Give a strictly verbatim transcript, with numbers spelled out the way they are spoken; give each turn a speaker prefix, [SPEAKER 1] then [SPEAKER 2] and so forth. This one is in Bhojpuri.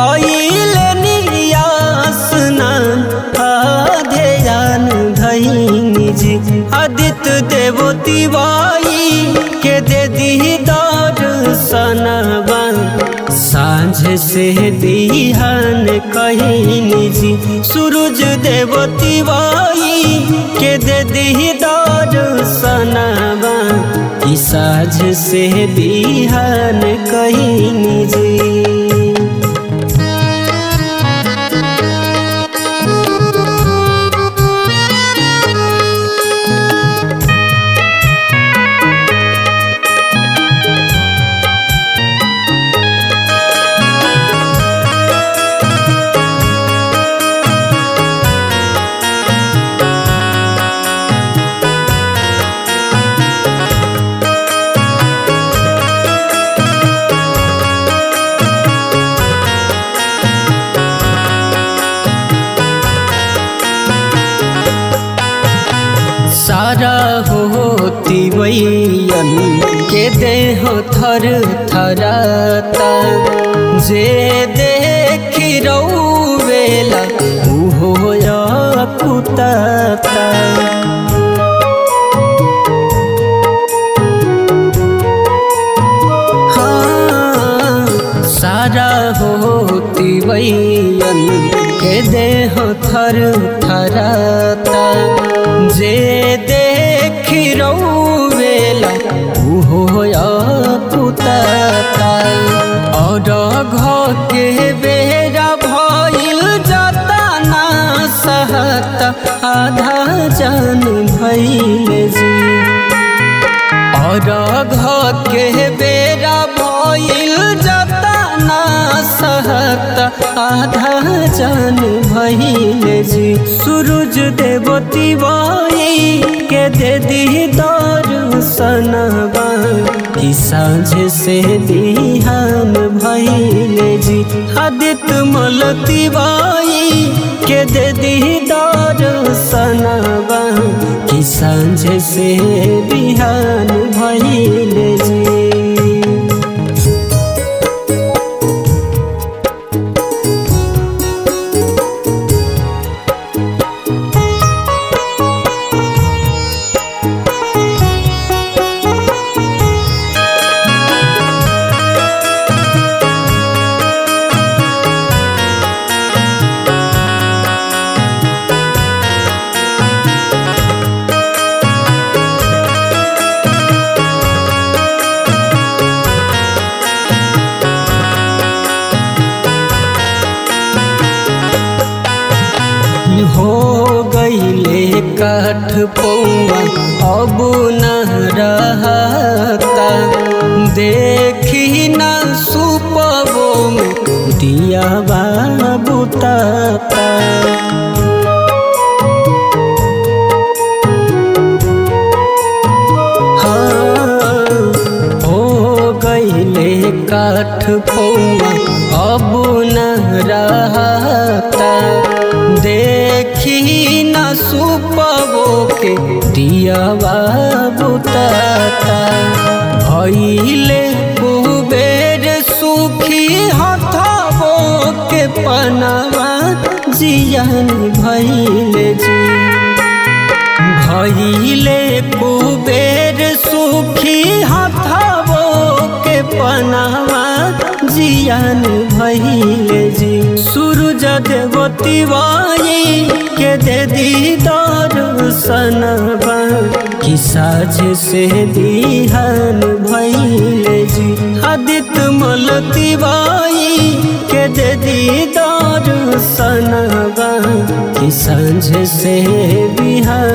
[SPEAKER 1] कइले नियास नाम ध्यान धइनी जी आदित्य देवो तिवाई के दे दी दर्शनवा सांझ से बिहान कहिनी जी सूरज देव तिवाई के दे दी दर्शनवा ई सांझ से बिहान कहिनी जी। सारा होती वैयन के देह थर थराता जे देखी रौवेला उहो कुताता। हाँ सारा होती वैयन के देह थर थराता जे देखी रौवेला उहो कुताता। और घर के बेरा भइल जाता ना सहता आधा जान भइल जी। और घर के बेरा भइल जाता ना सहता आधा जान भइल जी। सूरज देव तिवाई के दे दी दर्शनवा ई सांझ से बिहान भइल जी। आदित्य मल तिवाई के दे दी दर्शनवा ई सांझ से बिहान भइल जी। हो गईले काठ पौआ अब न रहता देखी न सुपबो में दिया बुताता। हाँ हो गईले काठ पौआ अब न रहता देखी न सुपबो के दियावा बुताता। भइले कुबेर सुखी हथबो के पनवा जियान भइल जी। भइले कुबेर सुखी हथबो के पनवा जियान भइल जी। सूरज देव तिवाई के दे दी दर्शनवा ई सांझ से बिहान भइल जी। आदित्य मल तिवाई के दे दी दर्शनवा ई सांझ से बिहान